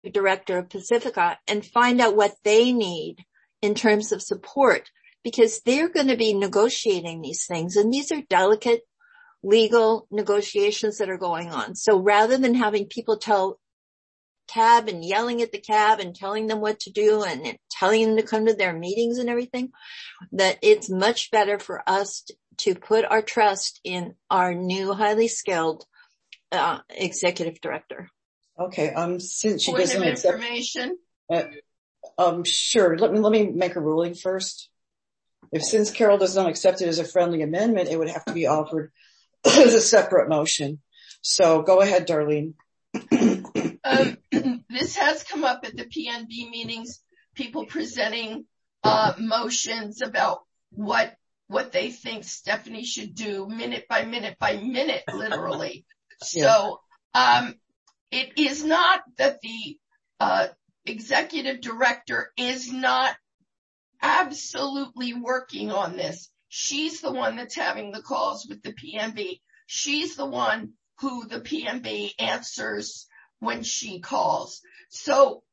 director of Pacifica and find out what they need in terms of support, because they're going to be negotiating these things, and these are delicate legal negotiations that are going on. So rather than having people tell cab and yelling at the cab and telling them what to do and telling them to come to their meetings and everything, that it's much better for us to put our trust in our new highly skilled executive director. Okay. Since she Point doesn't of accept information. Sure. Let me make a ruling first. Since Carol does not accept it as a friendly amendment, it would have to be offered as a separate motion. So go ahead, Darlene. This has come up at the PNB meetings, people presenting motions about what they think Stephanie should do minute by minute by minute, literally. So it is not that the executive director is not absolutely working on this. She's the one that's having the calls with the PNB. She's the one who the PNB answers when she calls. So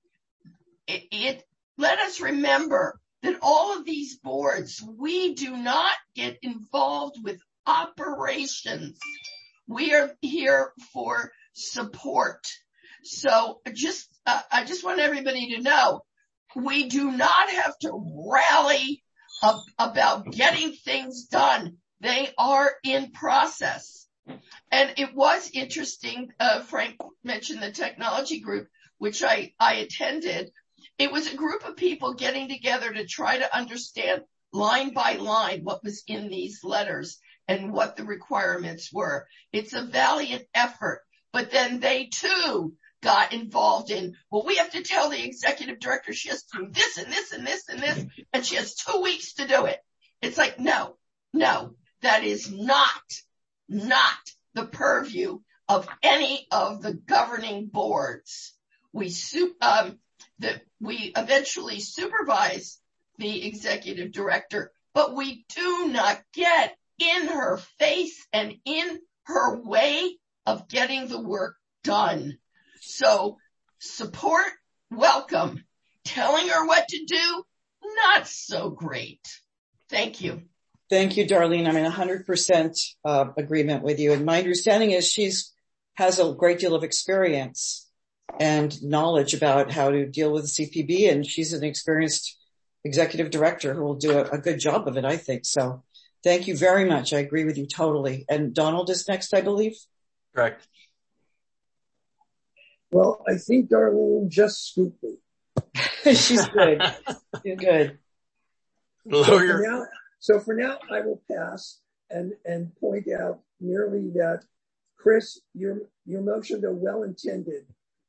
let us remember that all of these boards, we do not get involved with operations. We are here for support. So I just want everybody to know, we do not have to rally about getting things done. They are in process. And it was interesting, Frank mentioned the technology group, which I attended. It was a group of people getting together to try to understand line by line what was in these letters and what the requirements were. It's a valiant effort, but then they too got involved in, well, we have to tell the executive director she has to do this and this and this and this, and she has 2 weeks to do it. It's like, no, that is not the purview of any of the governing boards. We eventually supervise the executive director, but we do not get in her face and in her way of getting the work done. So support, welcome. Telling her what to do, not so great. Thank you. Thank you, Darlene. I'm in 100% agreement with you. And my understanding is has a great deal of experience and knowledge about how to deal with the CPB, and she's an experienced executive director who will do a good job of it, I think. So thank you very much. I agree with you totally. And Donald is next, I believe. Correct. Well, I think Darlene just scooped me. She's good. You're good. So for now, I will pass and point out merely that, Chris, your motion, though well-intended,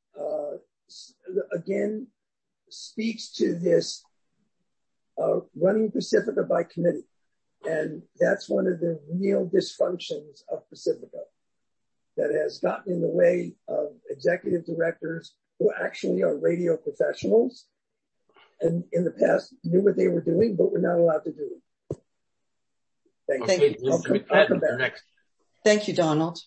again, speaks to this running Pacifica by committee. And that's one of the real dysfunctions of Pacifica that has gotten in the way of executive directors who actually are radio professionals and in the past knew what they were doing, but were not allowed to do it. Thank you. I'll come back. Next. Thank you, Donald.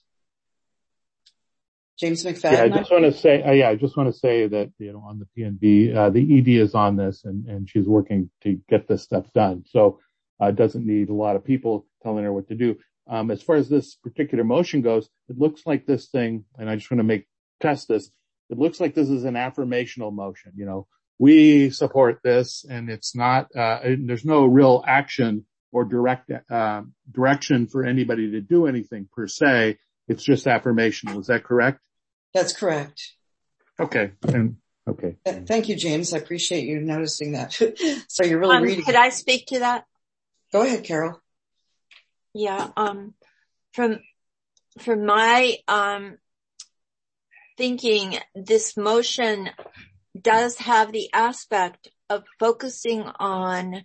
James McFadden. Yeah, I just want to say that, on the PNB, the ED is on this and she's working to get this stuff done. So, doesn't need a lot of people telling her what to do. As far as this particular motion goes, it looks like this thing, and I just want to test this. It looks like this is an affirmational motion. We support this, and it's not, there's no real action or direction for anybody to do anything per se. It's just affirmational. Is that correct? That's correct. Okay. Okay. Thank you, James. I appreciate you noticing that. So you're really reading. Could I speak to that? Go ahead, Carol. Yeah. From my, thinking, this motion does have the aspect of focusing on,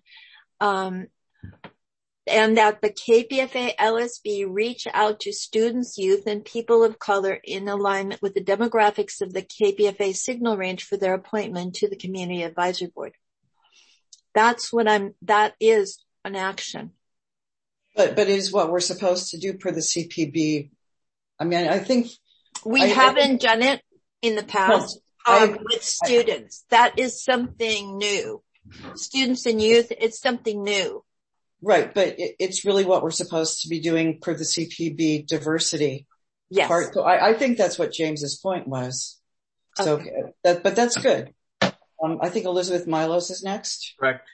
and that the KPFA LSB reach out to students, youth, and people of color in alignment with the demographics of the KPFA signal range for their appointment to the Community Advisory Board. That is an action. But it is what we're supposed to do per the CPB. I mean, I think we haven't done it in the past. with students. That is something new. Students and youth, it's something new. Right, but it's really what we're supposed to be doing for the CPB diversity part. So I think that's what James's point was. So, okay. But that's good. I think Elizabeth Milos is next. Correct.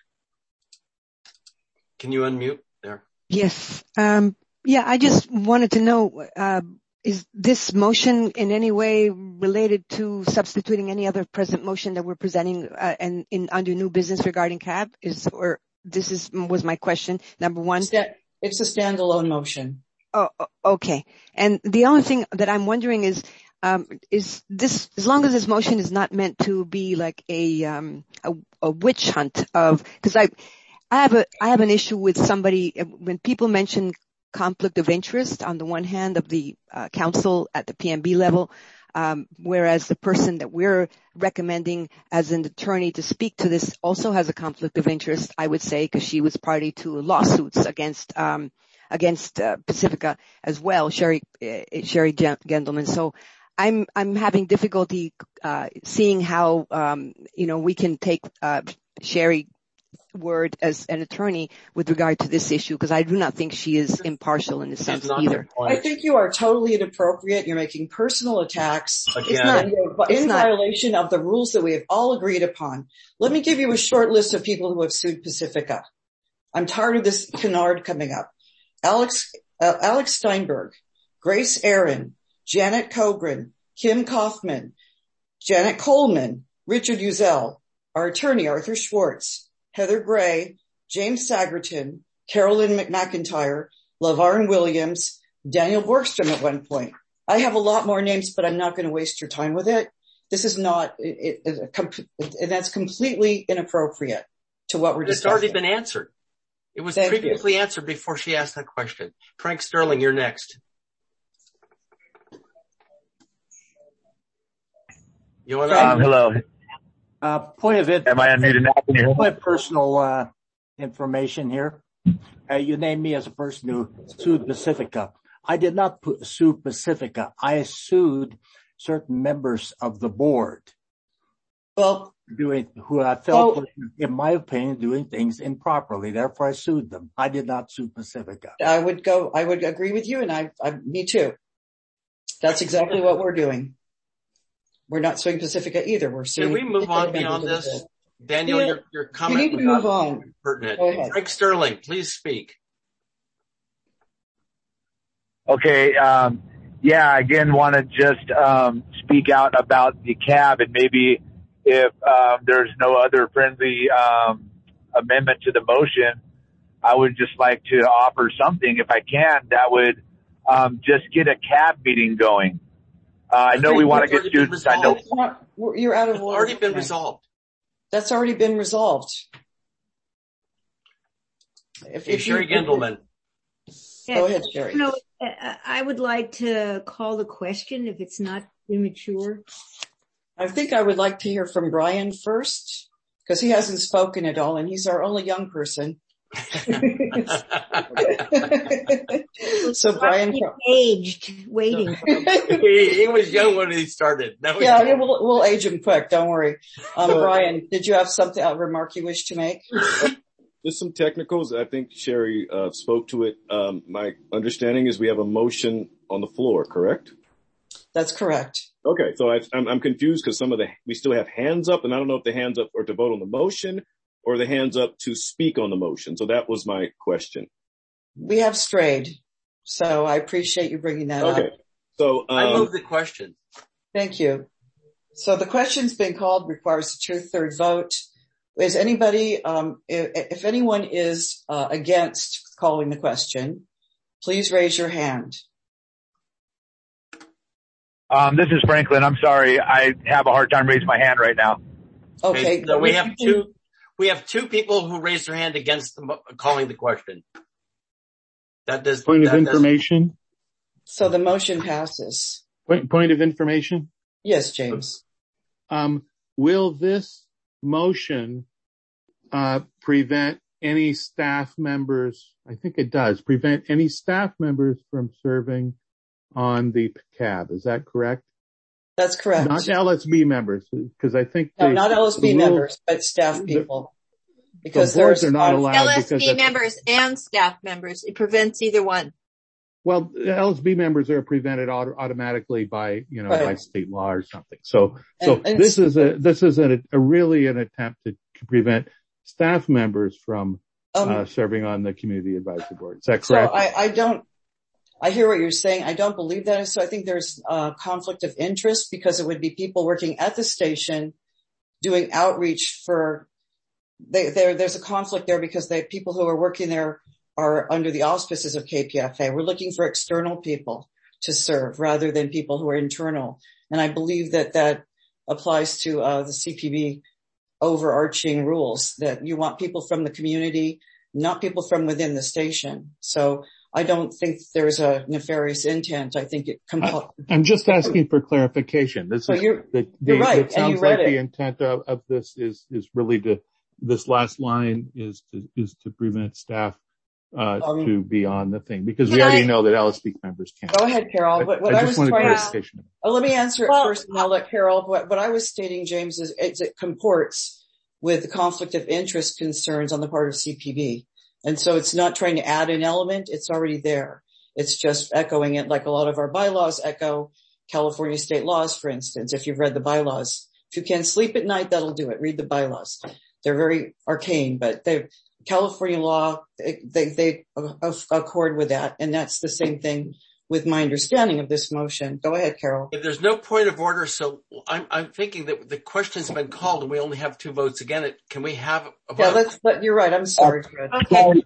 Can you unmute there? Yes. I just wanted to know, is this motion in any way related to substituting any other present motion that we're presenting under new business regarding CAB? Was my question, number one. It's a standalone motion. Oh, okay. And the only thing that I'm wondering is this, as long as this motion is not meant to be like a witch hunt because I have an issue with somebody when people mention conflict of interest on the one hand of the council at the PMB level, whereas the person that we're recommending as an attorney to speak to this also has a conflict of interest, I would say, because she was party to lawsuits against Pacifica as well, Sherry Gendelman. So I'm having difficulty seeing how we can take Sherry word as an attorney with regard to this issue, because I do not think she is impartial in this sense either. I think you are totally inappropriate. You're making personal attacks. It's not. In violation of the rules that we have all agreed upon. Let me give you a short list of people who have sued Pacifica. I'm tired of this canard coming up. Alex Steinberg, Grace Aaron, Janet Kogren, Kim Kaufman, Janet Coleman, Richard Uzel, our attorney Arthur Schwartz, Heather Gray, James Sagerton, Carolyn McIntyre, LaVarn Williams, Daniel Borgstrom at one point. I have a lot more names, but I'm not going to waste your time with it. This is not, and that's completely inappropriate to what we're discussing. It's already been answered. It was previously answered before she asked that question. Frank Sterling, you're next. You want to? Hello. Point of it. Am I unmuted now? Can you hear me? Point of personal information here. You named me as a person who sued Pacifica. I did not sue Pacifica. I sued certain members of the board. Well, who I felt were, in my opinion, doing things improperly. Therefore, I sued them. I did not sue Pacifica. I would agree with you, and me too. That's exactly what we're doing. We're not suing Pacifica either. We're suing. Can we move on beyond this? Daniel, your comment. You need to move on. Pertinent. Go ahead. Frank Sterling, please speak. Okay. Again, want to just speak out about the CAB, and maybe if there's no other friendly amendment to the motion, I would just like to offer something, if I can, that would just get a CAB meeting going. I know we want to get students. I know you're out of order. It's already been resolved. That's already been resolved. Sherry Gendelman. Go ahead, Sherry. I would like to call the question if it's not immature. I think I would like to hear from Brian first, because he hasn't spoken at all, and he's our only young person. So Brian, aged waiting. He was young when he started. We'll age him quick. Don't worry. Brian, did you have a remark you wish to make? Just some technicals. I think Sherry spoke to it. My understanding is we have a motion on the floor, correct? That's correct. Okay, so I'm confused because we still have hands up, and I don't know if the hands up are to vote on the motion or the hands up to speak on the motion. So that was my question. We have strayed, so I appreciate you bringing that up. Okay, so I move the question. Thank you. So the question's been called, requires a 2/3 vote. Is anybody, if anyone is against calling the question, please raise your hand. This is Franklin. I'm sorry. I have a hard time raising my hand right now. Okay. So we have two people who raised their hand against calling the question. Point of information. So the motion passes. Point of information. Yes, James. Will this motion prevent any staff members? I think it does prevent any staff members from serving on the CAB. Is that correct? That's correct. Not LSB members, because I think not LSB members, but staff people. Because boards are not allowed. LSB members and staff members. It prevents either one. Well, LSB members are prevented automatically by, by state law or something. So this is really an attempt to prevent staff members from serving on the community advisory board. Is that correct? So I hear what you're saying. I don't believe that. So I think there's a conflict of interest because it would be people working at the station doing outreach there's a conflict there because the people who are working there are under the auspices of KPFA. We're looking for external people to serve rather than people who are internal. And I believe that applies to the CPB overarching rules, that you want people from the community, not people from within the station. So I don't think there's a nefarious intent. I think I'm just asking for clarification. You're right. It sounds like the intent of this is really this last line is to prevent staff to be on the thing, because we already know that LSB members can't. Go ahead, Carol. Let me answer it first, and I'll let Carol. What I was stating, James, is it comports with the conflict of interest concerns on the part of CPB. And so it's not trying to add an element. It's already there. It's just echoing it like a lot of our bylaws echo California state laws, for instance. If you've read the bylaws, if you can't sleep at night, that'll do it. Read the bylaws. They're very arcane, but California law, they accord with that. And that's the same thing with my understanding of this motion. Go ahead, Carol. If there's no point of order, so I'm thinking that the question's been called and we only have 2 votes again. Can we have a vote? Yeah, you're right. I'm sorry, Fred. Okay.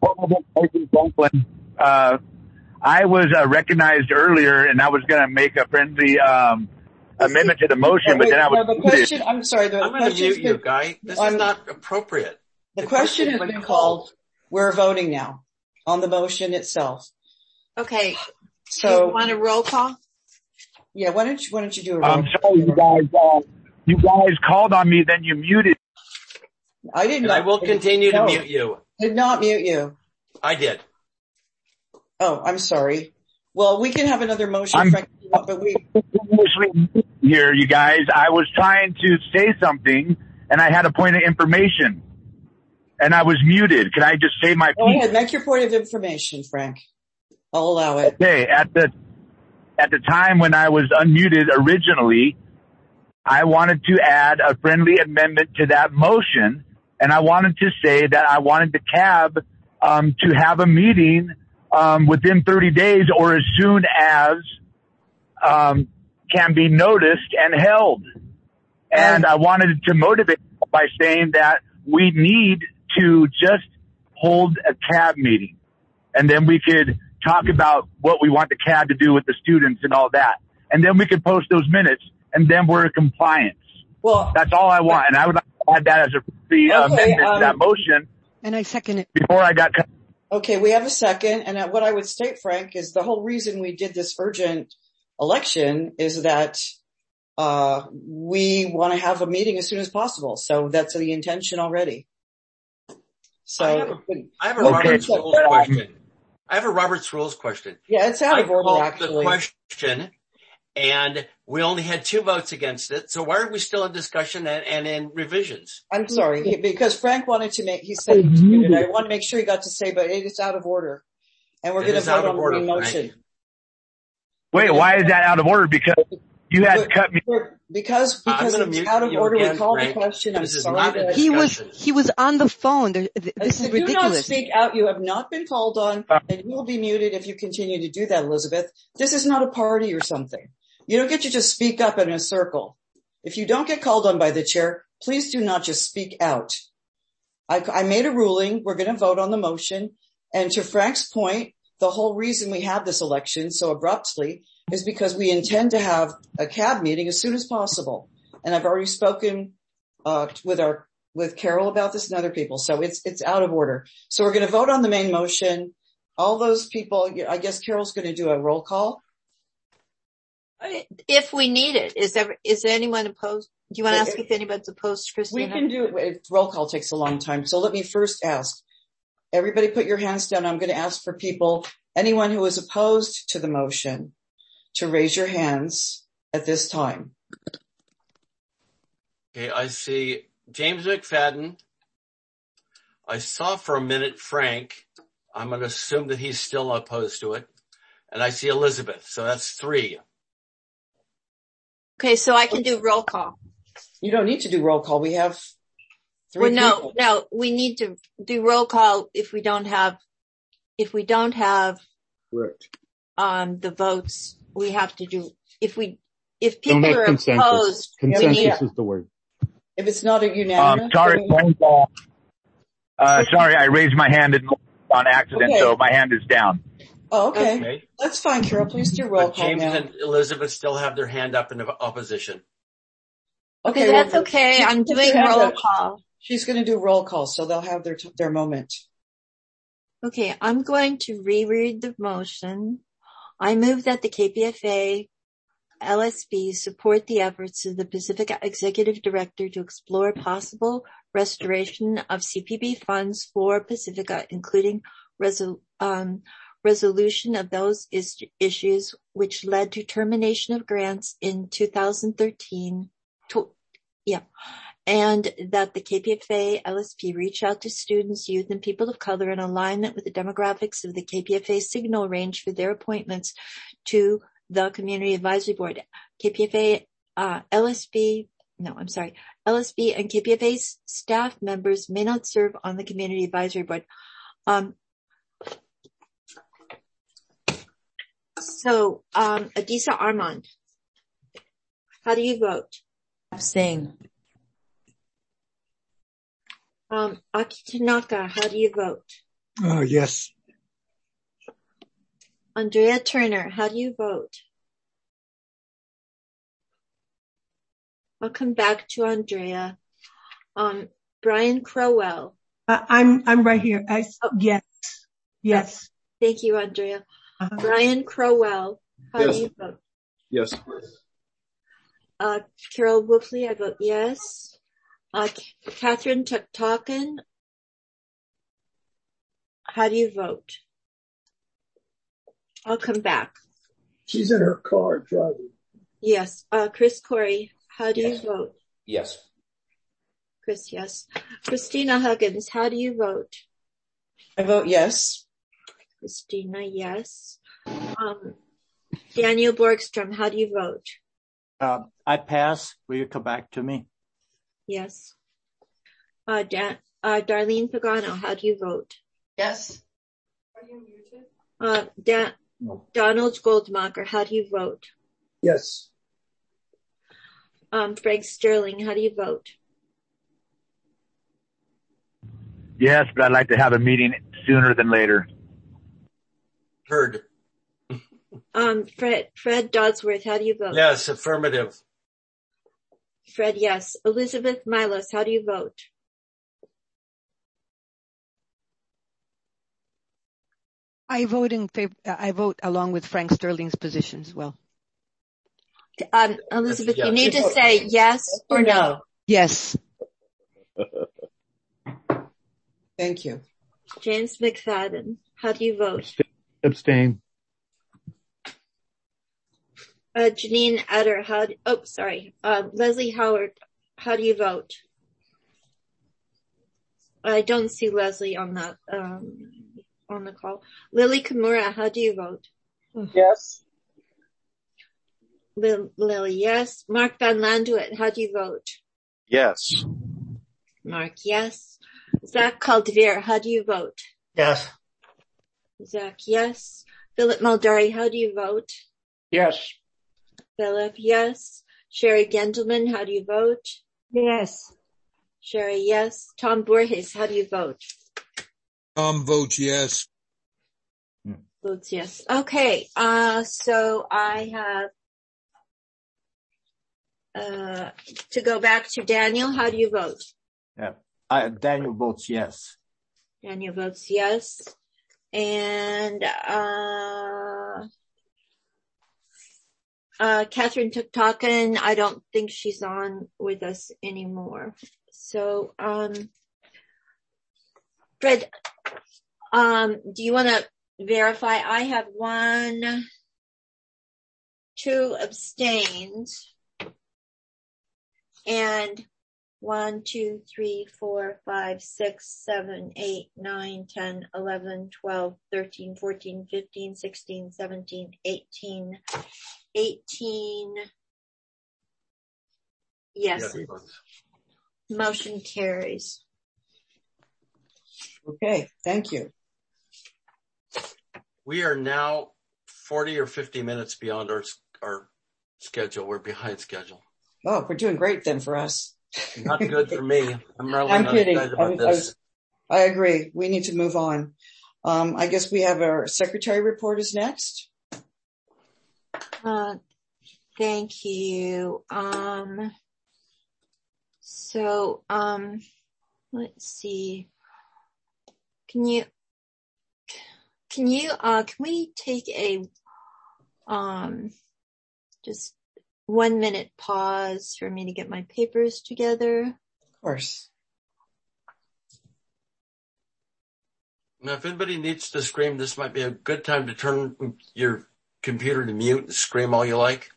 I was recognized earlier and I was going to make a friendly amendment to the motion, but then I was... the question, I'm sorry. I'm going to mute you, Guy. This is not appropriate. The question has been called. We're voting now on the motion itself. Okay. So you want a roll call? Yeah. Why don't you do a roll call? I'm sorry, you guys called on me, then you muted. I didn't. I will continue to mute you. Did not mute you. I did. Oh, I'm sorry. Well, we can have another motion, but we here, you guys. I was trying to say something, and I had a point of information, and I was muted. Can I just say my piece? Go ahead, make your point of information, Frank. I'll allow it. Okay, at the time when I was unmuted originally, I wanted to add a friendly amendment to that motion, and I wanted to say that I wanted the CAB to have a meeting within 30 days or as soon as can be noticed and held. And I wanted to motivate by saying that we need to just hold a CAB meeting, and then we could talk about what we want the CAB to do with the students and all that. And then we could post those minutes, and then we're in compliance. Well, that's all I want. And I would like to add that as a free amendment to that motion. And I second it. Before I got cut. Okay, we have a second. And what I would state, Frank, is the whole reason we did this urgent election is that we want to have a meeting as soon as possible. So that's the intention already. So I have a Robert's Rules question. I have a Robert's Rules question. Yeah, it's out of order, actually. The question, and we only had 2 votes against it. So why are we still in discussion and in revisions? I'm sorry, because Frank wanted to he said he muted. I want to make sure he got to say, but it is out of order. And we're going to vote on the motion. Wait, why is that out of order? Because you had cut me. Because it's out of order. Again, we called Frank. the question. I'm sorry. He was on the phone. This is ridiculous. Do not speak out. You have not been called on, and you will be muted if you continue to do that, Elizabeth. This is not a party or something. You don't get to just speak up in a circle. If you don't get called on by the chair, please do not just speak out. I made a ruling. We're going to vote on the motion. And to Frank's point, the whole reason we have this election so abruptly is because we intend to have a CAB meeting as soon as possible. And I've already spoken with Carol about this and other people. So it's out of order. So we're going to vote on the main motion. All those people, I guess Carol's going to do a roll call. If we need it. Is there anyone opposed? Do you want to ask if anybody's opposed, Christina? We can do it. Roll call takes a long time. So let me first ask. Everybody put your hands down. I'm going to ask for people, anyone who is opposed to the motion, to raise your hands at this time. Okay, I see James McFadden. I saw for a minute Frank. I'm going to assume that he's still opposed to it. And I see Elizabeth. So that's 3. Okay, so I can do roll call. You don't need to do roll call. We have 3 people. No, we need to do roll call if we don't have Correct. the votes. We have to do, if people are consensus. opposed. Consensus is the word. If it's not a unanimous. Sorry, I raised my hand on accident, Okay. so my hand is down. Oh, okay. That's fine, Carol. Please do roll call James now. and Elizabeth still have their hand up in opposition. Okay, that's okay. I'm doing roll call. She's going to do roll call, so they'll have their moment. Okay, I'm going to reread the motion. I move that the KPFA LSP support the efforts of the Pacifica Executive Director to explore possible restoration of CPB funds for Pacifica, including resolution of those issues which led to termination of grants in 2013. And that the KPFA LSP reach out to students, youth, and people of color in alignment with the demographics of the KPFA signal range for their appointments to the Community Advisory Board. LSP and KPFA staff members may not serve on the Community Advisory Board. Adisa Armand, how do you vote? Abstain. Aki Tanaka, how do you vote? Yes. Andrea Turner, how do you vote? I'll come back to Andrea. Brian Crowell. I'm right here. Yes. Thank you, Andrea. Brian Crowell, how do you vote? Yes. Carol Woofley, I vote yes. Catherine Tuktaken, how do you vote? I'll come back. She's in her car driving. Yes. Chris Corey, how do you vote? Yes. Chris, yes. Christina Huggins, how do you vote? I vote yes. Christina, yes. Daniel Borgstrom, how do you vote? I pass. Will you come back to me? Yes. Darlene Pagano, how do you vote? Yes. Are you muted? Donald Goldmacher, how do you vote? Yes. Frank Sterling, how do you vote? Yes, but I'd like to have a meeting sooner than later. Heard. Fred Dodsworth, how do you vote? Yes, affirmative. Fred, yes. Elizabeth Milos, how do you vote? I vote in favor. I vote along with Frank Sterling's position as well. Elizabeth, you need to say yes or no. Yes. Thank you. James McFadden, how do you vote? Abstain. Janine Utter, Leslie Howard, how do you vote? I don't see Leslie on the call. Lily Kimura, how do you vote? Yes. Lily, yes. Mark Van Landuit, how do you vote? Yes. Mark, yes. Zach Caldevier, how do you vote? Yes. Zach, yes. Philip Mulderry, how do you vote? Yes. Philip, yes. Sherry Gendelman, how do you vote? Yes. Sherry, yes. Tom Borges, how do you vote? Tom votes yes. Votes yes. Okay, so I have to go back to Daniel. How do you vote? Yeah, Daniel votes yes. Daniel votes yes. And Catherine Tuktaken, I don't think she's on with us anymore. So, Fred, do you want to verify? I have 1, 2 abstains. And 1, 2, 3, 4, 5, 6, 7, 8, 9, 10, 11, 12, 13, 14, 15, 16, 17, 18. Yes. Motion carries. Okay, thank you. We are now 40 or 50 minutes beyond our schedule. We're behind schedule. Oh, we're doing great then for us. Not good for me. I'm kidding. excited about this. I agree. We need to move on. I guess we have our secretary report is next. Thank you. Let's see. Can we take a, just 1 minute pause for me to get my papers together? Of course. Now, if anybody needs to scream, this might be a good time to turn your computer to mute and scream all you like.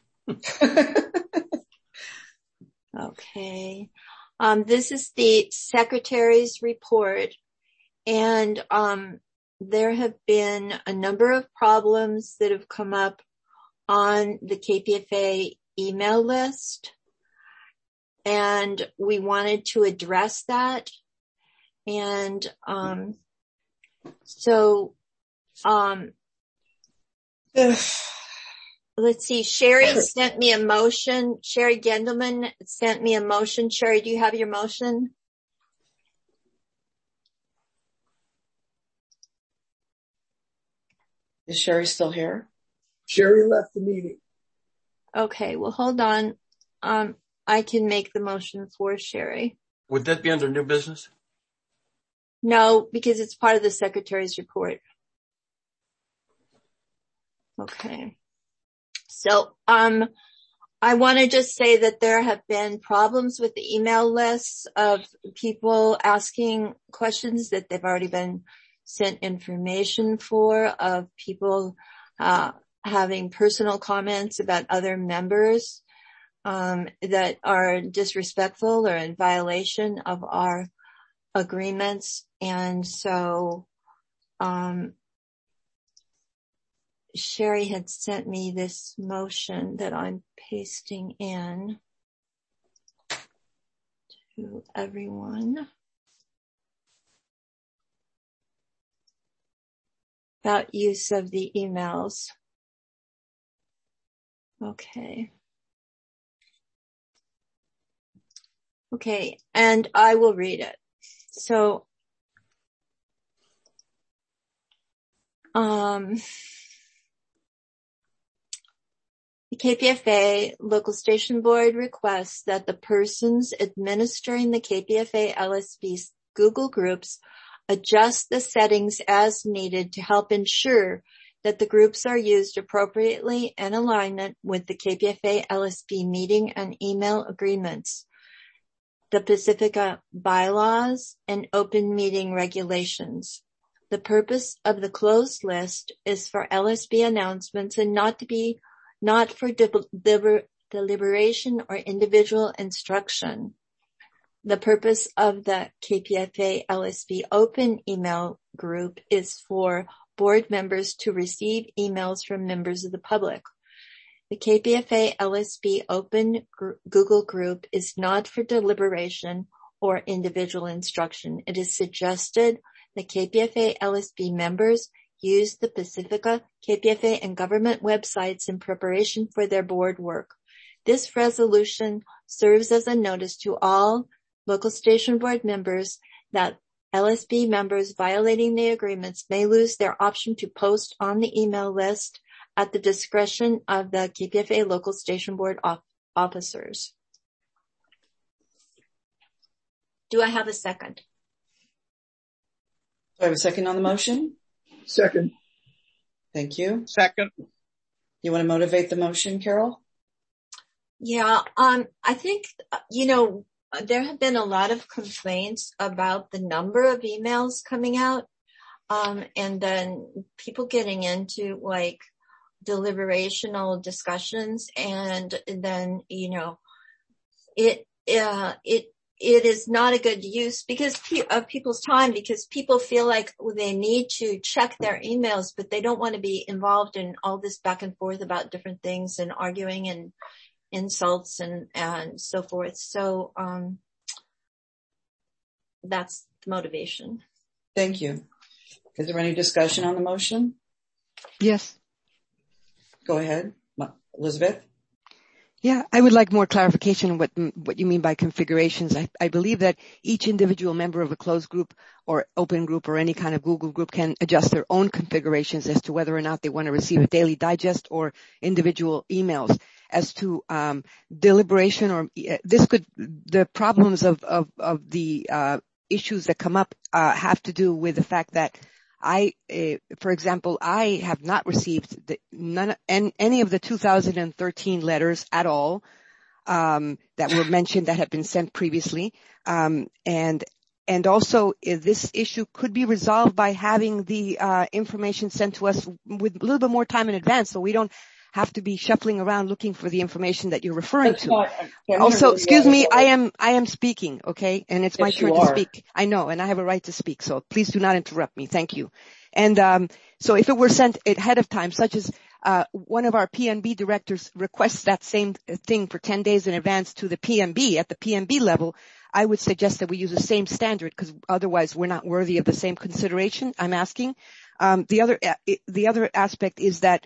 Okay. This is the secretary's report, and there have been a number of problems that have come up on the KPFA email list, and we wanted to address that. And let's see. Sherry sent me a motion. Sherry Gendelman sent me a motion. Sherry, do you have your motion? Is Sherry still here? Sherry left the meeting. Okay, well, hold on. I can make the motion for Sherry. Would that be under new business? No, because it's part of the secretary's report. Okay. So, I want to just say that there have been problems with the email lists of people asking questions that they've already been sent information for, of people, having personal comments about other members, that are disrespectful or in violation of our agreements. And so, Sherry had sent me this motion that I'm pasting in to everyone about use of the emails. Okay. Okay, and I will read it. So, the KPFA local station board requests that the persons administering the KPFA LSB's Google groups adjust the settings as needed to help ensure that the groups are used appropriately in alignment with the KPFA LSB meeting and email agreements, the Pacifica bylaws, and open meeting regulations. The purpose of the closed list is for LSB announcements and not for deliberation or individual instruction. The purpose of the KPFA LSB open email group is for board members to receive emails from members of the public. The KPFA LSB open Google group is not for deliberation or individual instruction. It is suggested that KPFA LSB members use the Pacifica, KPFA, and government websites in preparation for their board work. This resolution serves as a notice to all local station board members that LSB members violating the agreements may lose their option to post on the email list at the discretion of the KPFA local station board officers. Do I have a second? Do I have a second on the motion? Second. Thank you. Second. You want to motivate the motion, Carol? Yeah, I think, there have been a lot of complaints about the number of emails coming out, and then people getting into like deliberational discussions, and then, it it is not a good use of people's time, because people feel like they need to check their emails, but they don't want to be involved in all this back and forth about different things and arguing and insults and so forth. So, that's the motivation. Thank you. Is there any discussion on the motion? Yes. Go ahead, Elizabeth. Yeah, I would like more clarification on what you mean by configurations. I believe that each individual member of a closed group or open group or any kind of Google group can adjust their own configurations as to whether or not they want to receive a daily digest or individual emails. As to deliberation, or the problems of the issues that come up have to do with the fact that for example, I have not received any of the 2013 letters at all that were mentioned that have been sent previously, and also this issue could be resolved by having the information sent to us with a little bit more time in advance, so we don't have to be shuffling around looking for the information that you're referring to. Also, excuse me, I am speaking, okay? And it's my turn to speak. I know, and I have a right to speak, so please do not interrupt me. Thank you. And so if it were sent ahead of time, such as one of our PNB directors requests that same thing for 10 days in advance to the PNB at the PNB level, I would suggest that we use the same standard, because otherwise we're not worthy of the same consideration. I'm asking. The other aspect is that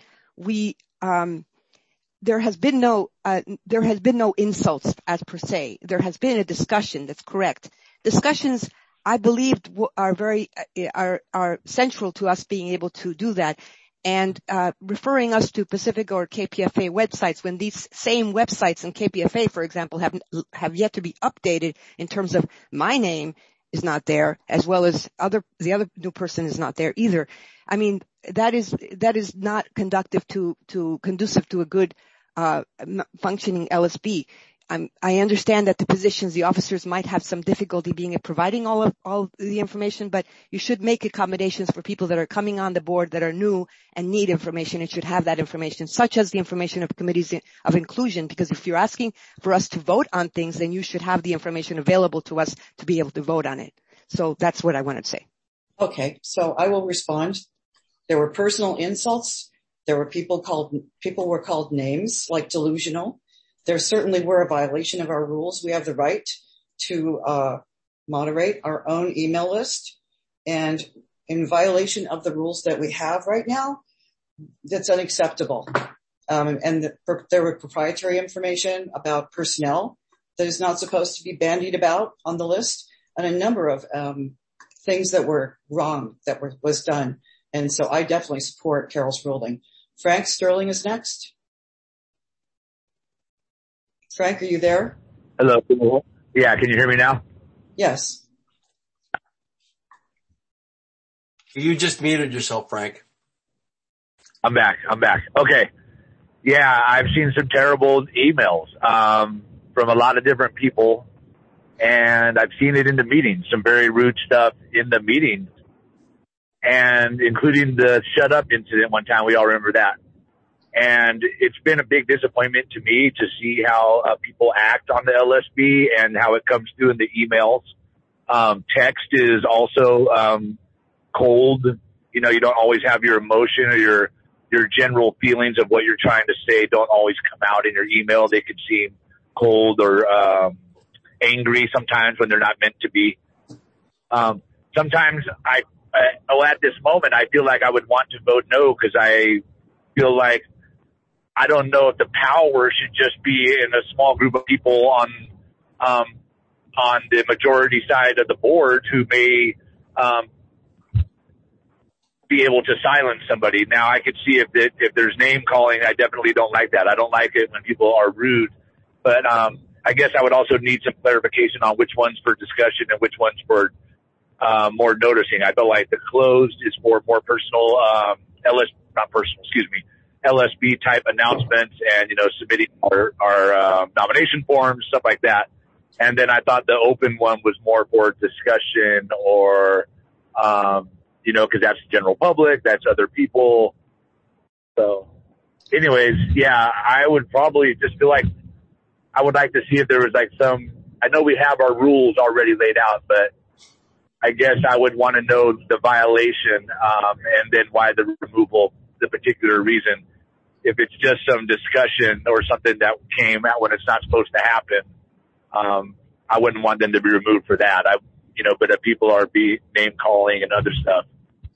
there has been no insults as per se. There has been a discussion. That's correct. Discussions, I believe, are central to us being able to do that. And referring us to Pacifica or KPFA websites, when these same websites and KPFA, for example, have yet to be updated in terms of my name is not there, as well as the other new person is not there either. I mean, that is not conducive to a good functioning LSB. I understand that the positions, the officers might have some difficulty providing all the information, but you should make accommodations for people that are coming on the board that are new and need information and should have that information, such as the information of committees of inclusion, because if you're asking for us to vote on things, then you should have the information available to us to be able to vote on it. So that's what I wanted to say. Okay, so I will respond. There were personal insults. There were people were called names like delusional. There certainly were a violation of our rules. We have the right to moderate our own email list, and in violation of the rules that we have right now, that's unacceptable. There were proprietary information about personnel that is not supposed to be bandied about on the list, and a number of things that were wrong that was done. And so I definitely support Carol's ruling. Frank Sterling is next. Frank, are you there? Hello. Yeah, can you hear me now? Yes. You just muted yourself, Frank. I'm back. Okay. Yeah, I've seen some terrible emails from a lot of different people, and I've seen it in the meetings, some very rude stuff in the meetings, and including the shut up incident one time. We all remember that. And it's been a big disappointment to me to see how people act on the LSB and how it comes through in the emails. Text is also cold. You know, you don't always have your emotion or your general feelings of what you're trying to say don't always come out in your email. They could seem cold or angry sometimes when they're not meant to be. Sometimes at this moment, I feel like I would want to vote no, because I feel like I don't know if the power should just be in a small group of people on the majority side of the board who may be able to silence somebody. Now, I could see if there's name calling, I definitely don't like that. I don't like it when people are rude. But I guess I would also need some clarification on which one's for discussion and which one's for more noticing. I feel like the closed is for more personal, LSB type announcements and, submitting our nomination forms, stuff like that. And then I thought the open one was more for discussion or, cause that's the general public, that's other people. So anyways, yeah, I would probably just feel like I would like to see if there was like some I know we have our rules already laid out, but I guess I would want to know the violation, and then why the removal, the particular reason. If it's just some discussion or something that came out when it's not supposed to happen, I wouldn't want them to be removed for that. But if people are name calling and other stuff,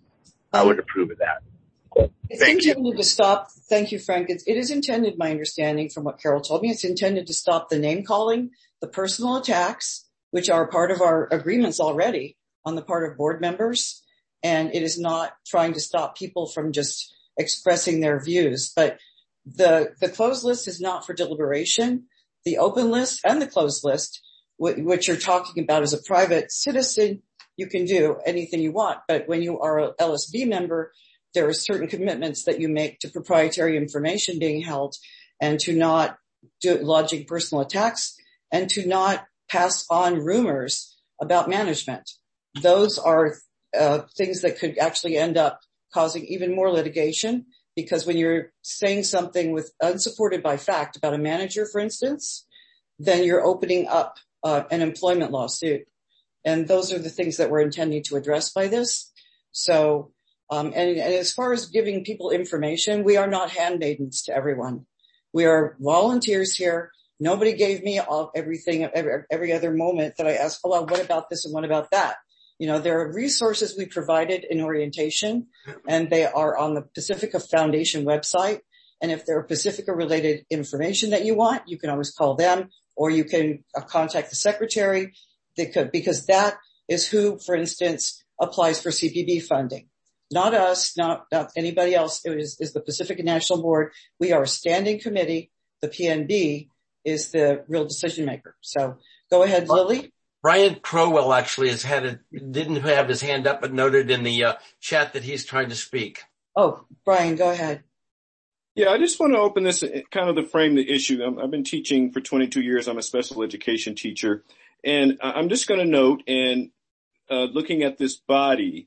I would approve of that. It's intended to stop. Thank you, Frank. It is intended, my understanding from what Carol told me, it's intended to stop the name calling, the personal attacks, which are part of our agreements already on the part of board members. And it is not trying to stop people from just expressing their views. But the closed list is not for deliberation. The open list and the closed list, which you're talking about as a private citizen, you can do anything you want. But when you are a LSB member, there are certain commitments that you make to proprietary information being held, and to not lodging personal attacks, and to not pass on rumors about management. Those are things that could actually end up causing even more litigation, because when you're saying something with unsupported by fact about a manager, for instance, then you're opening up an employment lawsuit. And those are the things that we're intending to address by this. So, and as far as giving people information, we are not handmaidens to everyone. We are volunteers here. Nobody gave me everything, every other moment that I asked, oh, well, what about this and what about that? There are resources we provided in orientation, and they are on the Pacifica Foundation website. And if there are Pacifica related information that you want, you can always call them, or you can contact the secretary, because that is who, for instance, applies for CPB funding. Not us, not anybody else. It is the Pacifica National Board. We are a standing committee. The PNB is the real decision maker. So go ahead, Lily. Brian Crowell actually didn't have his hand up, but noted in the chat that he's trying to speak. Oh, Brian, go ahead. Yeah, I just want to open this kind of to frame the issue. I've been teaching for 22 years. I'm a special education teacher. And I'm just going to note, and looking at this body,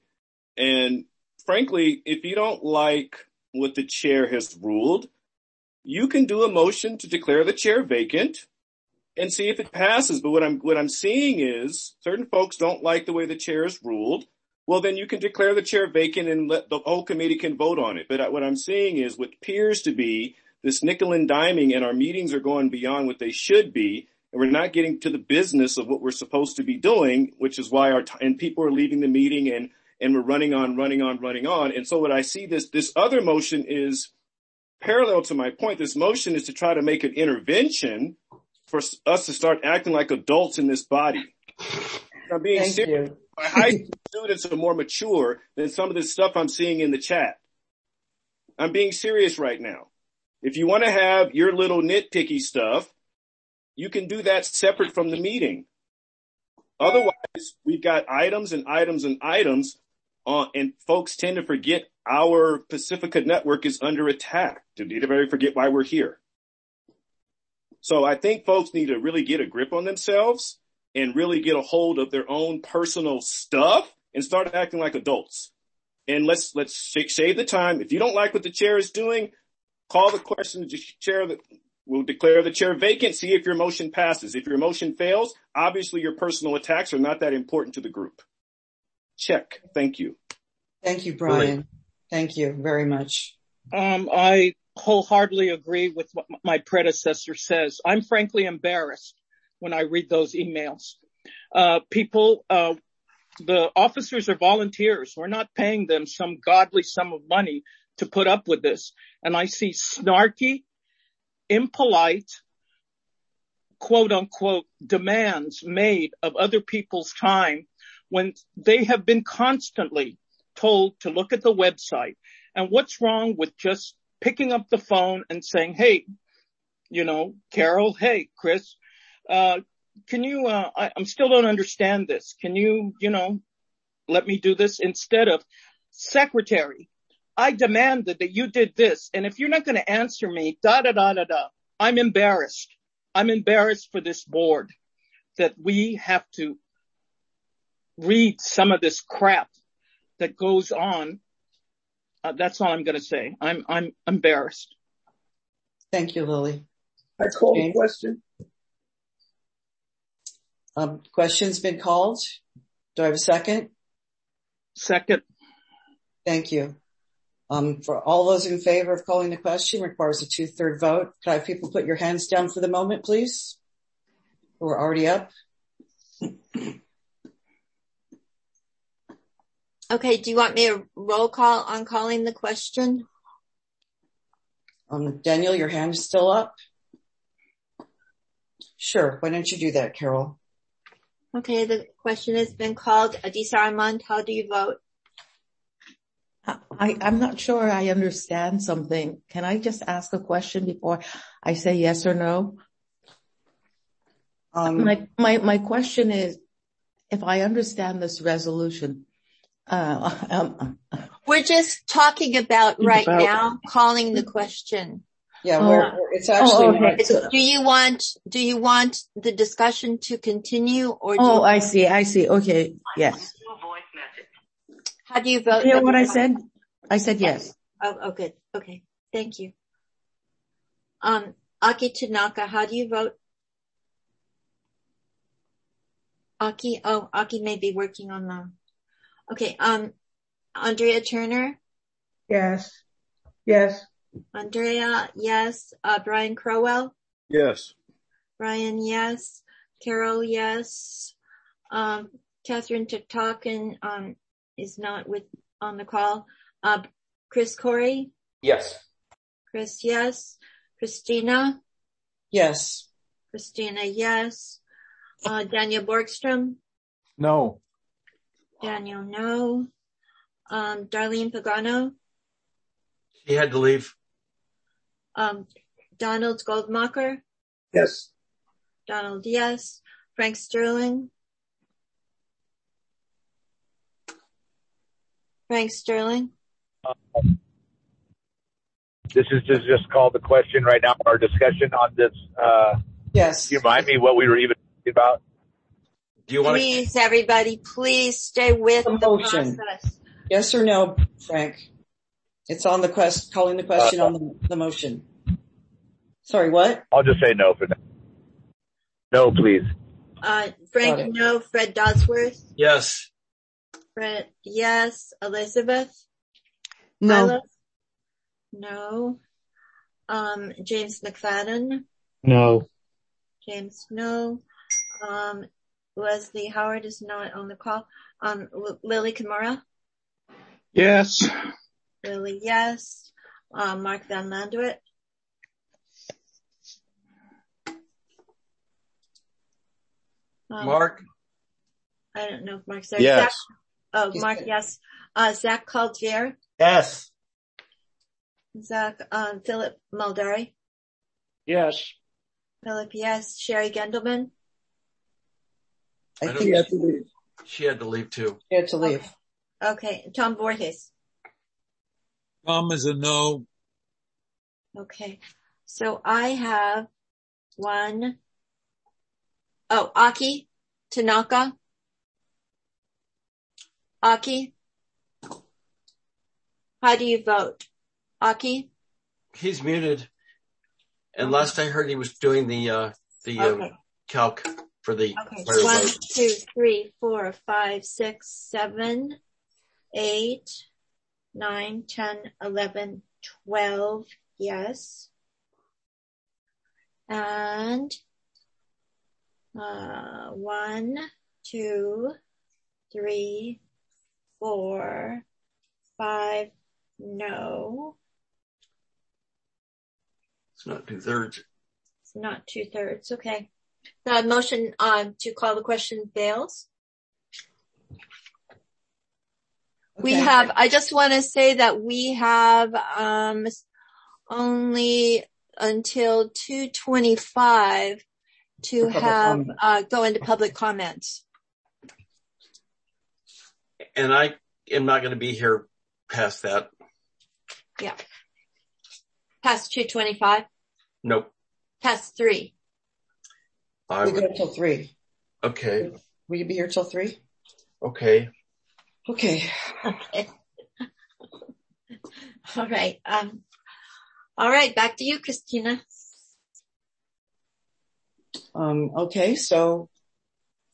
and frankly, if you don't like what the chair has ruled, you can do a motion to declare the chair vacant and see if it passes. But what I'm seeing is certain folks don't like the way the chair is ruled. Well, then you can declare the chair vacant and let the whole committee can vote on it. But what I'm seeing is what appears to be this nickel and diming, and our meetings are going beyond what they should be. And we're not getting to the business of what we're supposed to be doing, which is why and people are leaving the meeting and we're running on. And so what I see this other motion is parallel to my point. This motion is to try to make an intervention for us to start acting like adults in this body. I'm being serious. My high school students are more mature than some of this stuff I'm seeing in the chat. I'm being serious right now. If you want to have your little nitpicky stuff, you can do that separate from the meeting. Otherwise, we've got items and items and items, and folks tend to forget our Pacifica network is under attack. They need to forget why we're here. So I think folks need to really get a grip on themselves and really get a hold of their own personal stuff and start acting like adults. And let's save the time. If you don't like what the chair is doing, call the question to the chair. We'll declare the chair vacant, see if your motion passes. If your motion fails, obviously your personal attacks are not that important to the group. Check. Thank you. Thank you, Brian. Really? Thank you very much. I wholeheartedly agree with what my predecessor says. I'm frankly embarrassed when I read those emails. The officers are volunteers. We're not paying them some godly sum of money to put up with this. And I see snarky, impolite, quote unquote, demands made of other people's time when they have been constantly told to look at the website. And what's wrong with just picking up the phone and saying, hey, Carol, hey, Chris, can you, I'm still don't understand this. Can you, let me do this instead of secretary? I demanded that you did this. And if you're not going to answer me, I'm embarrassed. I'm embarrassed for this board that we have to read some of this crap that goes on. That's all I'm going to say. I'm embarrassed. Thank you, Lily. I call the question. Question's been called. Do I have a second? Second. Thank you. For all those in favor of calling the question requires a 2/3 vote. Could I have people put your hands down for the moment, please? Who are already up? Okay, do you want me a roll call on calling the question? Daniel, your hand is still up? Sure. Why don't you do that, Carol? Okay, the question has been called. Adisa Armand, how do you vote? I'm not sure I understand something. Can I just ask a question before I say yes or no? My question is, if I understand this resolution, we're just talking about now calling the question. Yeah, it's actually. Okay. Do you want the discussion to continue or? I see. Okay. Yes. How do you vote? You hear what I said? I said yes. Oh, good. Okay. Thank you. Aki Tanaka, how do you vote? Aki may be working on the. Okay. Andrea Turner. Yes. Andrea, yes. Brian Crowell. Yes. Brian, yes. Carol, yes. Catherine Tiktakin, is not on the call. Chris Corey. Yes. Chris, yes. Christina. Yes. Christina, yes. Daniel Borgstrom. No. Daniel, no. Darlene Pagano. She had to leave. Donald Goldmacher. Yes. Donald, yes. Frank Sterling. Frank Sterling. This is just called the question right now. Our discussion on this. Yes. Can you remind me what we were even talking about? Do you want Please, everybody, please stay with the motion. process. Yes or no, Frank? It's on the calling the question on the motion. Sorry, what? I'll just say no for now. No, please. Frank, no. Fred Dodsworth. Yes. Fred, yes. Elizabeth. No. Milo? No. James McFadden. No. James, no. Leslie Howard is not on the call. Lily Kimura. Yes. Lily, yes. Mark Van Landuit. Mark? I don't know if Mark's there. Yes. Zach, Mark, yes. Zach Caltier. Yes. Zach, Philip Mulderry. Yes. Philip, yes. Sherry Gendelman. I think She had to leave. She had to leave too. She had to leave. Okay. Tom Voorhees. Tom is a no. Okay. So I have Aki Tanaka. Aki. How do you vote? Aki? He's muted. And last I heard he was doing the calc for the. Okay. 1, 2, 3, 4, 5, 6, 7, 8, 9, 10, 11, 12. Yes. And 1, 2, 3, 4, 5. No. It's not 2/3. It's not 2/3. Okay. The motion to call the question fails. Okay. I just want to say that we have only until 2:25 to have go into public comments. And I am not going to be here past that. Yeah. Past 2:25? Nope. Past 3. We go till 3. Okay. Will you be here till 3? Okay. Okay. All right. All right. Back to you, Christina. Okay. So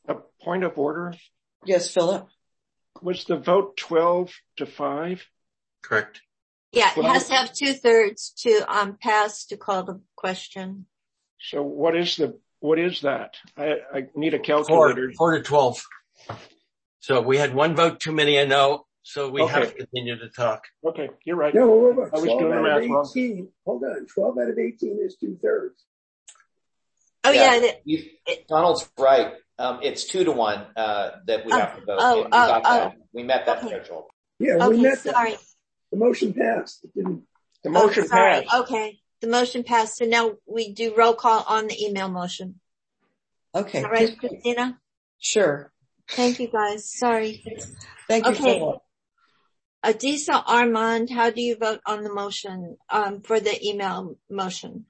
point of order? Yes, Philip. Was the vote 12-5? Correct. Yeah, it has to have 2/3 to pass to call the question. So what is that? I need a calculator. 4-12. So we had one vote too many, I know. So we have to continue to talk. Okay, you're right. No, wait. I was doing the math wrong. 18. Hold on. 12 out of 18 is 2/3. Oh yeah. Donald's right. It's 2-1 that we have to vote. We met that threshold. Yeah, we met that. Sorry. The motion passed. The motion passed. Okay. The motion passed. So now we do roll call on the email motion. Okay. All right, Christina? Sure. Thank you guys. Sorry. Thank you, Okay. Philip. Adisa Armand, how do you vote on the motion, for the email motion?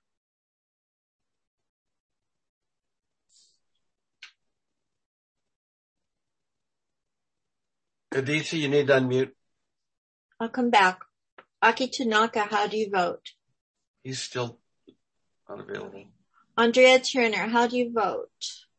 Adisa, you need to unmute. I'll come back. Aki Tanaka, how do you vote? He's still unavailable. Andrea Turner, how do you vote?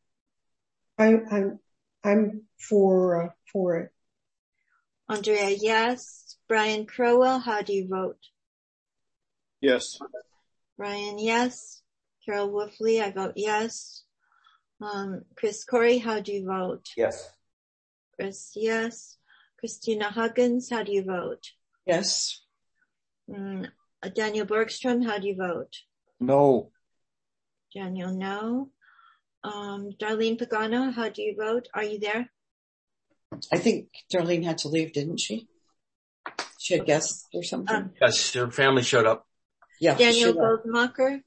I'm for it. Andrea, yes. Brian Crowell, how do you vote? Yes. Brian, yes. Carol Wolfley, I vote yes. Chris Corey, how do you vote? Yes. Chris, yes. Christina Huggins, how do you vote? Yes. Daniel Bergstrom, how do you vote? No. Daniel, no. Darlene Pagano, how do you vote? Are you there? I think Darlene had to leave, didn't she? She had guests or something. Yes, her family showed up. Yeah. Donald Goldmacher.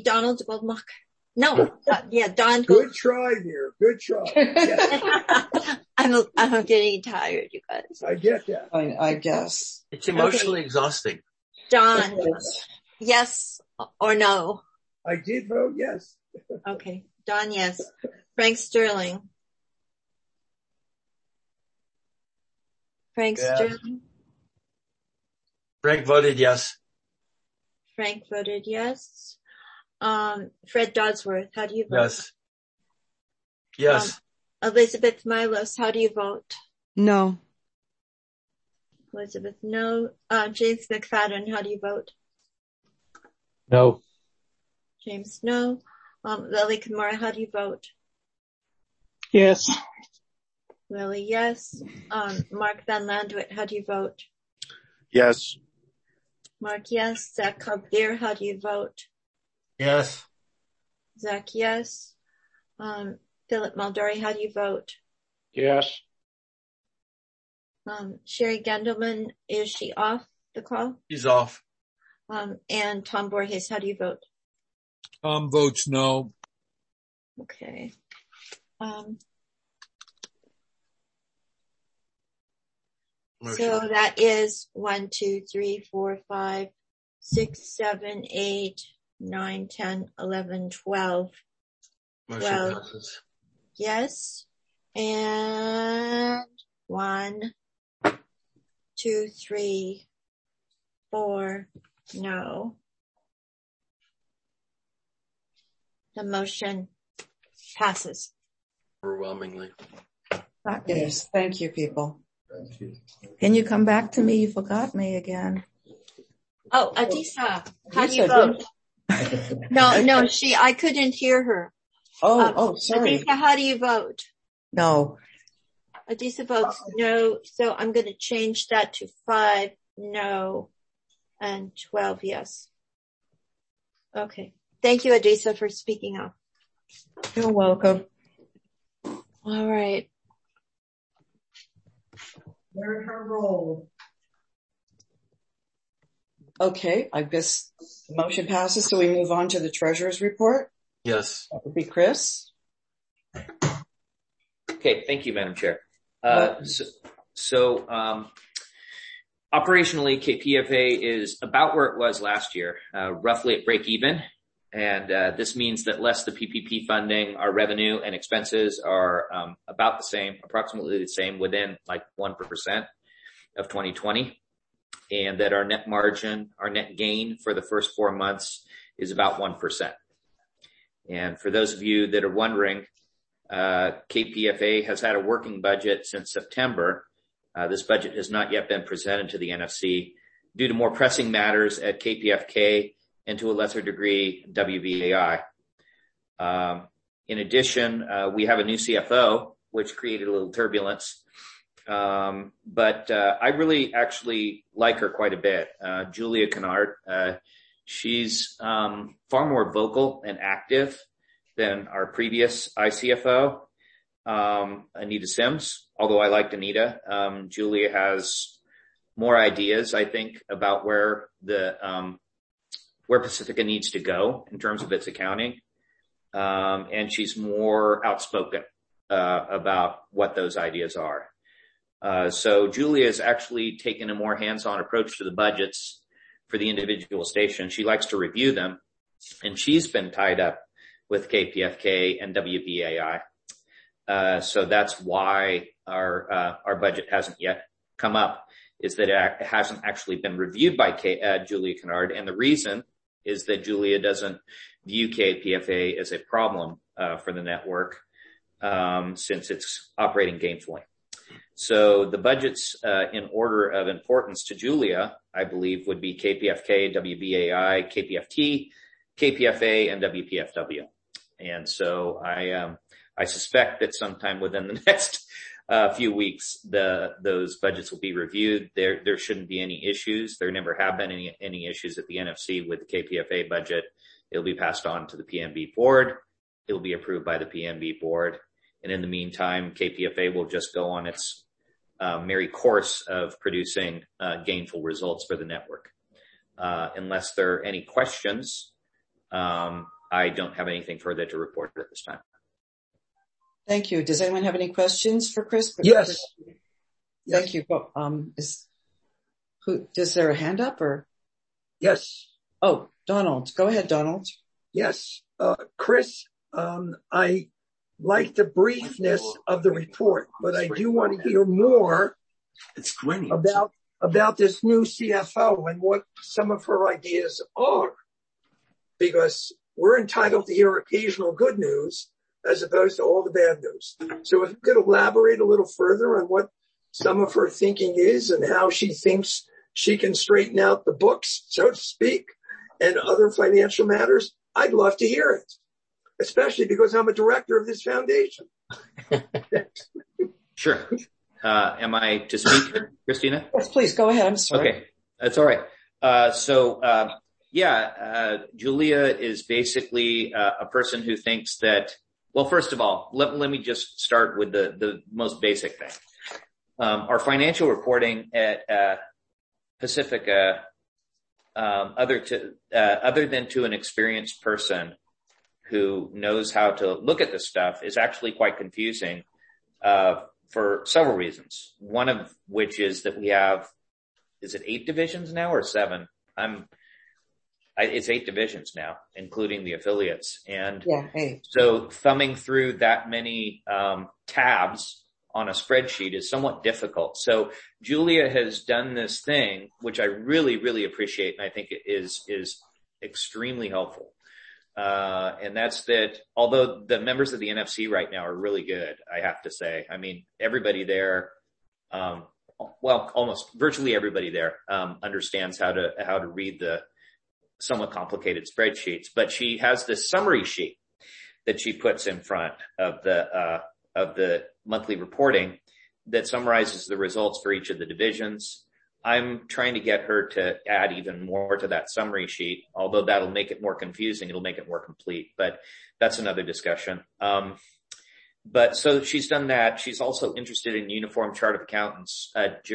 No, Don. Good try there. Good try. Yes. I'm getting tired, you guys. I get that. I guess. It's emotionally exhausting. Don, yes or no? I did vote yes. Okay. Don, yes. Frank Sterling. Sterling. Frank voted yes. Frank voted yes. Fred Dodsworth, how do you vote? Yes. Elizabeth Milos, how do you vote? No. Elizabeth, no. James McFadden, how do you vote? No. James, no. Lily Kimura, how do you vote? Yes. Lily, yes. Mark Van Landwit, how do you vote? Yes. Mark, yes. Zach Kalbir, how do you vote? Yes. Zach, yes. Philip Maldori, how do you vote? Yes. Sherry Gendelman, is she off the call? She's off. And Tom Borges, how do you vote? Tom votes no. Okay. So that is 1, 2, 3, 4, 5, 6, 7, 8, 9, 10, 11, 12. Motion passes. Yes. And 1, 2, 3, 4, no. The motion passes. Overwhelmingly. Yes. Thank you, people. Can you come back to me? You forgot me again. Oh, Adisa, how do you vote? No, I couldn't hear her. Sorry. Adisa, how do you vote? No. Adisa votes no, so I'm going to change that to 5 no and 12 yes. Okay. Thank you, Adisa, for speaking up. You're welcome. All right. Learn her role. Okay, I guess the motion passes, so we move on to the treasurer's report. Yes. That would be Chris. Okay, thank you, Madam Chair. Operationally, KPFA is about where it was last year, roughly at break even. And this means that less the PPP funding, our revenue and expenses are about the same, approximately the same, within like 1% of 2020. And that our net margin, our net gain for the first 4 months is about 1%. And for those of you that are wondering, KPFA has had a working budget since September. This budget has not yet been presented to the NFC due to more pressing matters at KPFK and to a lesser degree, WBAI. In addition, we have a new CFO, which created a little turbulence. But I really actually like her quite a bit. Julia Kennard, she's far more vocal and active than our previous ICFO, Anita Sims. Although I liked Anita, Julia has more ideas, I think, about where Pacifica needs to go in terms of its accounting. And she's more outspoken about what those ideas are. So Julia has actually taken a more hands-on approach to the budgets for the individual stations. She likes to review them, and she's been tied up with KPFK and WBAI. So that's why our budget hasn't yet come up, is that it hasn't actually been reviewed by Julia Kennard. And the reason is that Julia doesn't view KPFA as a problem for the network since it's operating gainfully. So the budgets in order of importance to Julia, I believe, would be KPFK, WBAI, KPFT, KPFA, and WPFW. And so I suspect that sometime within the next few weeks, those budgets will be reviewed. There shouldn't be any issues. There never have been any issues at the NFC with the KPFA budget. It'll be passed on to the PNB board. It'll be approved by the PNB board. And in the meantime, KPFA will just go on its merry course of producing gainful results for the network. Unless there are any questions, I don't have anything further to report at this time. Thank you. Does anyone have any questions for Chris? Yes. Thank you. Is there a hand up or? Yes. Oh, Donald. Go ahead, Donald. Yes. Chris, I like the briefness of the report, but I do want to hear more about this new CFO and what some of her ideas are, because we're entitled to hear occasional good news as opposed to all the bad news. So if you could elaborate a little further on what some of her thinking is and how she thinks she can straighten out the books, so to speak, and other financial matters, I'd love to hear it, especially because I'm a director of this foundation. Sure. Am I to speak, Christina? Yes, please go ahead. I'm sorry. Okay. That's all right. Julia is basically a person who thinks that, well, first of all, let me just start with the most basic thing. Our financial reporting at Pacifica, other than to an experienced person who knows how to look at this stuff, is actually quite confusing for several reasons. One of which is that we have, is it 8 divisions now or 7? It's 8 divisions now, including the affiliates. And yeah, 8. So thumbing through that many tabs on a spreadsheet is somewhat difficult. So Julia has done this thing, which I really, really appreciate, and I think it is extremely helpful. And that's that although the members of the NFC right now are really good, I have to say, I mean, everybody there, almost virtually everybody there, understands how to read the somewhat complicated spreadsheets, but she has this summary sheet that she puts in front of the monthly reporting that summarizes the results for each of the divisions. I'm trying to get her to add even more to that summary sheet, although that'll make it more confusing. It'll make it more complete, but that's another discussion. But so she's done that. She's also interested in uniform chart of accounts.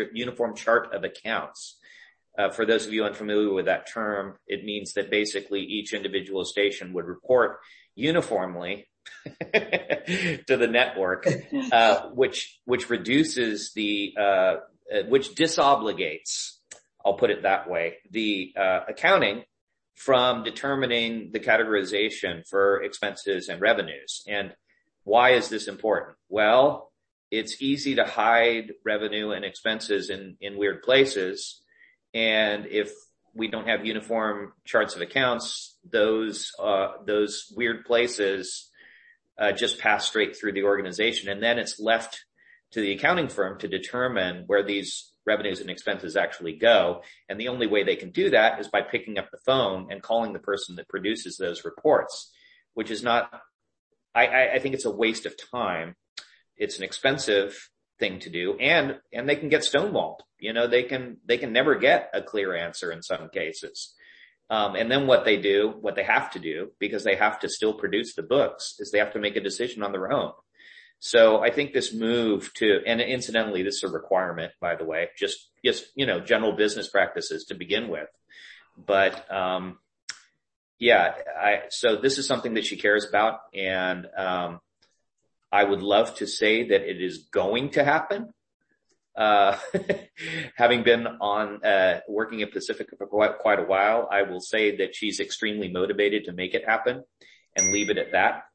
For those of you unfamiliar with that term, it means that basically each individual station would report uniformly to the network, which reduces which disobligates, I'll put it that way, the accounting from determining the categorization for expenses and revenues. And why is this important? Well, it's easy to hide revenue and expenses in weird places. And if we don't have uniform charts of accounts, those weird places just pass straight through the organization. And then it's left to the accounting firm to determine where these revenues and expenses actually go. And the only way they can do that is by picking up the phone and calling the person that produces those reports, which is not, I think it's a waste of time. It's an expensive thing to do, and they can get stonewalled. They can never get a clear answer in some cases. And then what they have to do, because they have to still produce the books, is they have to make a decision on their own. So I think this move to, and incidentally, this is a requirement, by the way, just, general business practices to begin with. But, so this is something that she cares about. And, I would love to say that it is going to happen. Having been on, working at Pacifica for quite a while, I will say that she's extremely motivated to make it happen and leave it at that.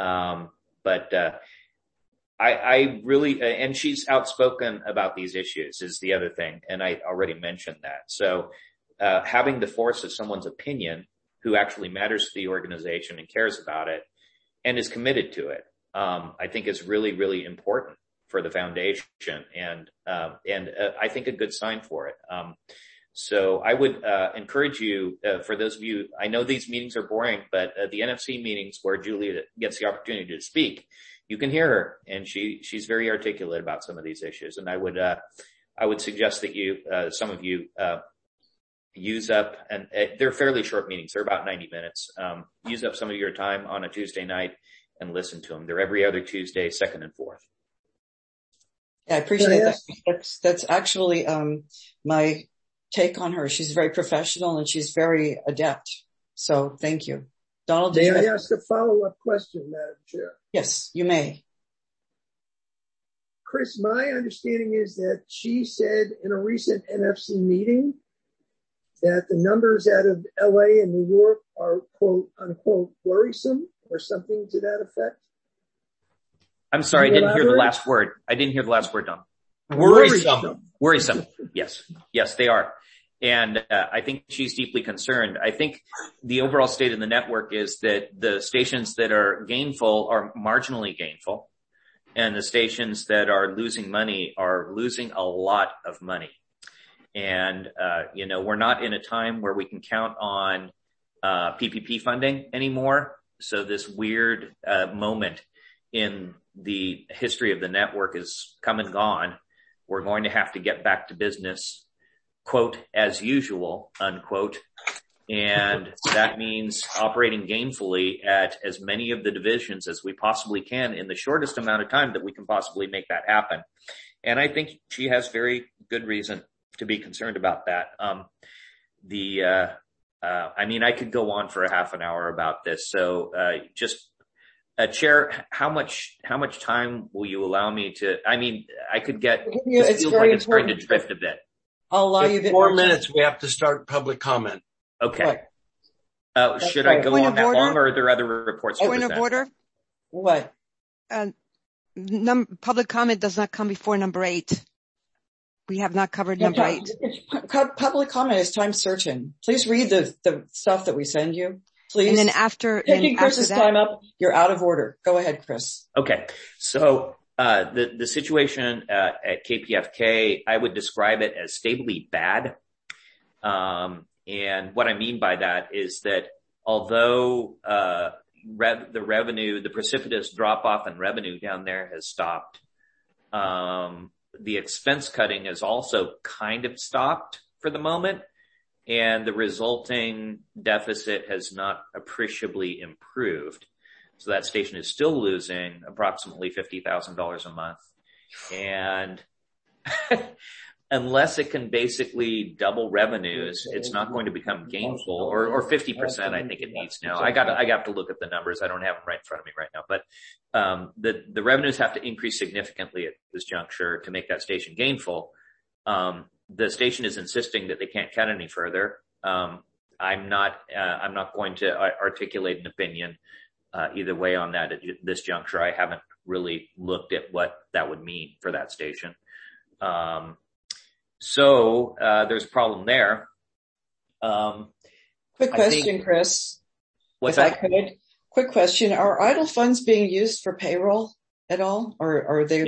I really, and she's outspoken about these issues is the other thing. And I already mentioned that. So, having the force of someone's opinion who actually matters to the organization and cares about it and is committed to it, I think is really, really important for the foundation and I think a good sign for it. So I would, encourage you, for those of you, I know these meetings are boring, but the NFC meetings where Julia gets the opportunity to speak, you can hear her, and she's very articulate about some of these issues. And I would suggest that some of you, use up, and they're fairly short meetings. They're about 90 minutes. Use up some of your time on a Tuesday night and listen to them. They're every other Tuesday, 2nd and 4th. Yeah, I appreciate that. That's actually, my take on her. She's very professional and she's very adept. So thank you. Donald, may I ask a follow-up question, Madam Chair? Yes, you may. Chris, my understanding is that she said in a recent NFC meeting that the numbers out of LA and New York are quote unquote worrisome or something to that effect. I'm sorry, I didn't hear the last word. Don. Worrisome. Yes, they are. And I think she's deeply concerned. I think the overall state of the network is that the stations that are gainful are marginally gainful, and the stations that are losing money are losing a lot of money. And, we're not in a time where we can count on PPP funding anymore. So this weird moment in the history of the network is come and gone. We're going to have to get back to business, quote, as usual, unquote. And that means operating gainfully at as many of the divisions as we possibly can in the shortest amount of time that we can possibly make that happen. And I think she has very good reason to be concerned about that. I could go on for a half an hour about this. So, Chair, how much time will you allow me to, I could get, it feels like it's starting to drift a bit. I'll allow you 4 minutes. We have to start public comment. Okay. Should I go on that long, or are there other reports? Point of order. What? Public comment does not come before number 8. We have not covered number 8. Public comment is time certain. Please read the stuff that we send you. Please. And then taking Chris's time up, you're out of order. Go ahead, Chris. Okay. So, the situation, at KPFK, I would describe it as stably bad. And what I mean by that is that although, the precipitous drop off in revenue down there has stopped, the expense cutting has also kind of stopped for the moment. And the resulting deficit has not appreciably improved. So that station is still losing approximately $50,000 a month. And unless it can basically double revenues, it's not going to become gainful, or 50%, I think it needs now. I got to look at the numbers. I don't have them right in front of me right now, but, the revenues have to increase significantly at this juncture to make that station gainful. The station is insisting that they can't cut any further. I'm not going to articulate an opinion, either way on that at this juncture. I haven't really looked at what that would mean for that station. So there's a problem there. Quick question, Chris. What's that? Quick question. Are idle funds being used for payroll at all? Or are they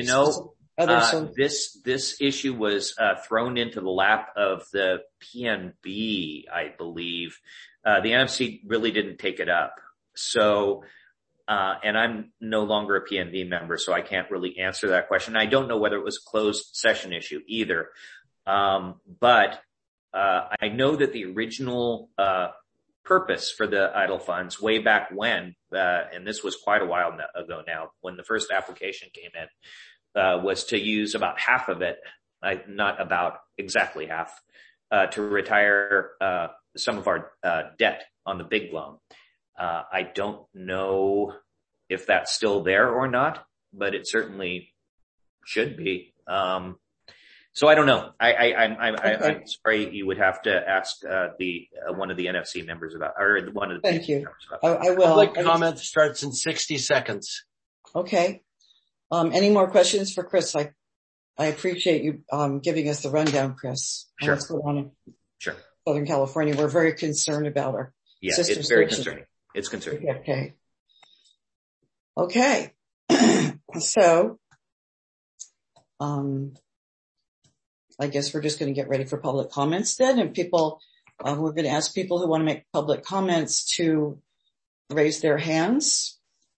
this issue was thrown into the lap of the PNB, I believe. The NFC really didn't take it up. So, and I'm no longer a PNB member, so I can't really answer that question. I don't know whether it was a closed session issue either. But I know that the original purpose for the idle funds way back when, and this was quite a while ago now, when the first application came in, was to use about half of it, not about exactly half, to retire some of our debt on the big loan. I don't know if that's still there or not, but it certainly should be. So I don't know. I'm sorry. You would have to ask one of the NFC members about, or one of the. Thank you. Members I will. Public comment starts in 60 seconds. Okay. Any more questions for Chris? I appreciate you giving us the rundown, Chris. Sure. What's going on in Sure. Southern California? We're very concerned about our sister it's very station. concerning. It's concerning. Okay. So, I guess we're just going to get ready for public comments then. And people, we're going to ask people who want to make public comments to raise their hands.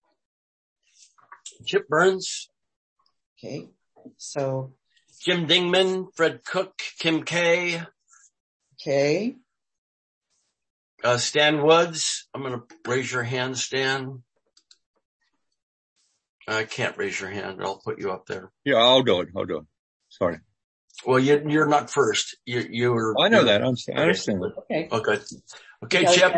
Chip Burns. Okay. So. Jim Dingman, Fred Cook, Kim Kay. Okay. Stan Woods. I'm going to raise your hand, Stan. I can't raise your hand. I'll put you up there. Yeah, I'll do it. Sorry. Well, you're not first. You're. I know that. I understand that. Okay. Okay, Chip.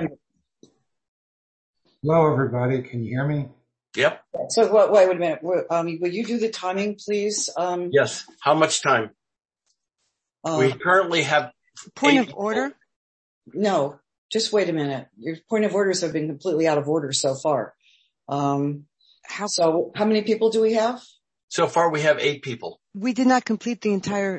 Hello, everybody. Can you hear me? Yep. So wait a minute. Will you do the timing, please? Yes. How much time? We currently have. Point of order? No, just wait a minute. Your point of orders have been completely out of order so far. So how many people do we have? So far we have 8 people. We did not complete the entire,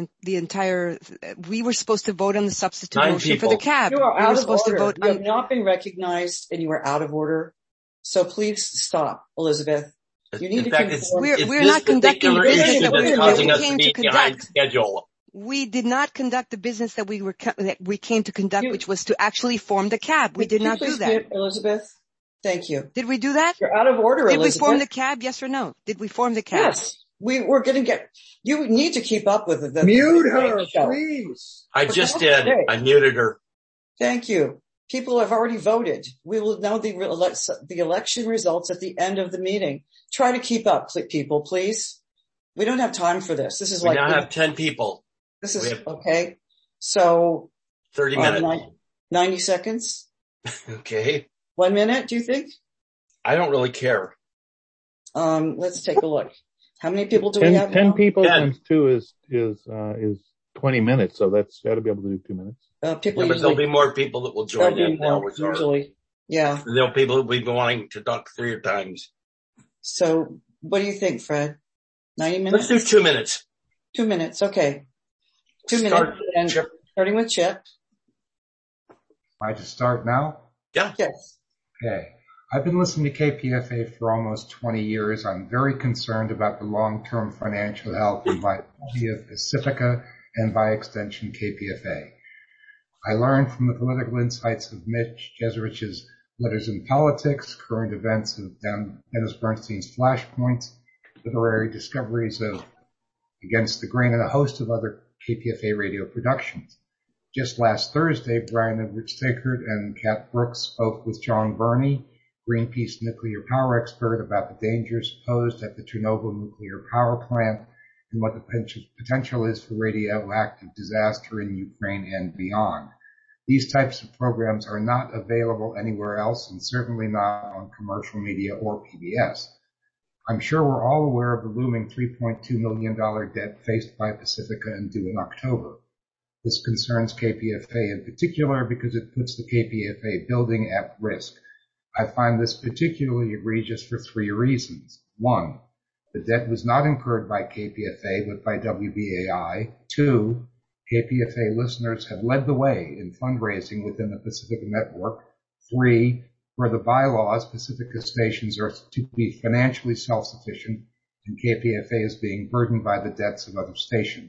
we were supposed to vote on the substitute 9 motion people. for the cab. You are out of order. You have on, not been recognized and you are out of order. So please stop, Elizabeth. You need In fact, conform. We're not conducting business that we came to conduct. Schedule. We did not conduct the business that we came to conduct, which was to actually form the cab. We did not do that. Elizabeth, thank you. Did we do that? You're out of order, Elizabeth. Did we form the cab? Yes or no? Did we form the cab? Yes. We're going to you need to keep up with it. Mute her, please. I just did. I muted her. Thank you. People have already voted. We will know the election results at the end of the meeting. Try to keep up, people, please. We don't have time for this. This is we now have 10 people. This is okay. So 30 minutes. 90 seconds. Okay. 1 minute, do you think? I don't really care. Let's take a look. How many people do we have? 10 now? people times 2 is 20 minutes. So that's got to be able to do 2 minutes. But there'll be more people that will join in now. Usually. Yeah. There'll be people who'll be wanting to talk 3 times. So what do you think, Fred? 90 minutes? Let's do 2 minutes. 2 minutes. Okay. 2 minutes. And starting with Chip. Am I to start now? Yeah. Yes. Okay. I've been listening to KPFA for almost 20 years. I'm very concerned about the long-term financial health and viability of Pacifica and by extension KPFA. I learned from the political insights of Mitch Jeserich's Letters in Politics, current events of Dennis Bernstein's Flashpoints, literary discoveries of Against the Grain, and a host of other KPFA radio productions. Just last Thursday, Brian Edwards Stakert and Kat Brooks spoke with John Burney, Greenpeace nuclear power expert, about the dangers posed at the Chernobyl nuclear power plant and what the potential is for radioactive disaster in Ukraine and beyond. These types of programs are not available anywhere else, and certainly not on commercial media or PBS. I'm sure we're all aware of the looming $3.2 million debt faced by Pacifica and due in October. This concerns KPFA in particular because it puts the KPFA building at risk. I find this particularly egregious for 3 reasons. 1, the debt was not incurred by KPFA but by WBAI. 2, KPFA listeners have led the way in fundraising within the Pacifica network. 3, Per the bylaws, Pacifica stations are to be financially self-sufficient, and KPFA is being burdened by the debts of other stations.